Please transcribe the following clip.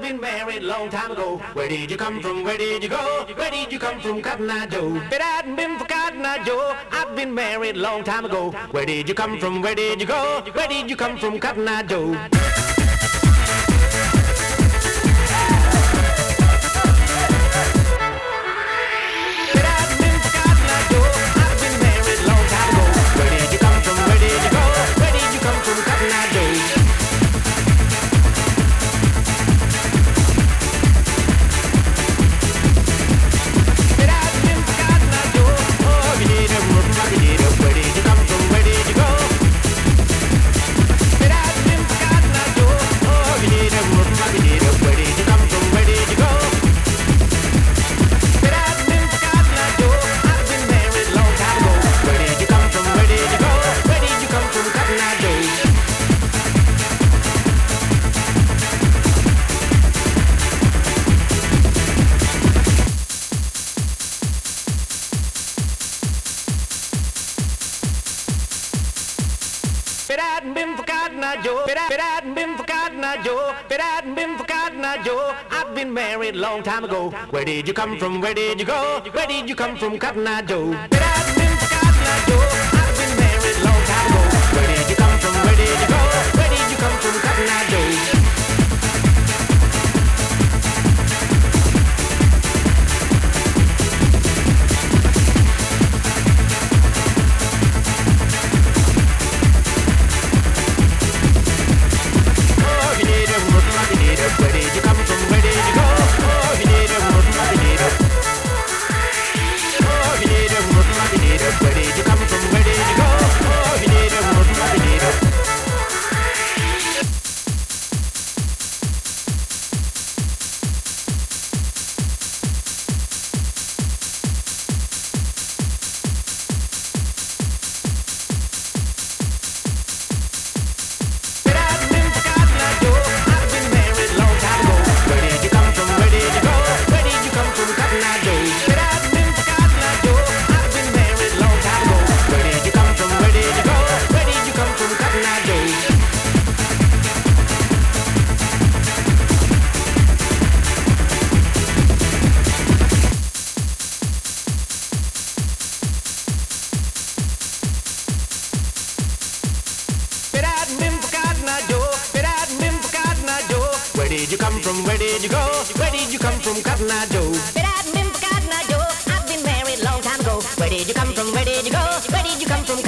been married long time ago. Where did you come from? Where did you go? Where did you come from, Cotton Eye Joe? If it hadn't been for Cotton Eye Joe, I've been married long time ago. Where did you come from? Where did you go? Where did you come from, Cotton Eye Joe? If it hadn't been for Cotton Eye Joe, if it hadn't been for Cotton Eye Joe, if it hadn't been for Cotton Eye Joe, I've been married long time ago. Where did you come from? Where did you go? Where did you come from, Cotton Eye Joe? If it hadn't been for Cotton Eye Joe, I've been married long time ago. Where did you come from? Where did you go? Where did you come from, Cotton Eye Joe? Where did you come from? Where did you go? Oh, you need a road, I need a. Oh, you need a road, I need a. Where did you come from? Where did you go? Oh, you need a road, I need a. Where did you come from? Where did you go? Where did you come from, Cotton Eye Joe? If it hadn't been for Cotton Eye Joe, I've been married long time ago. Where did you come from? Where did you go? Where did you come from?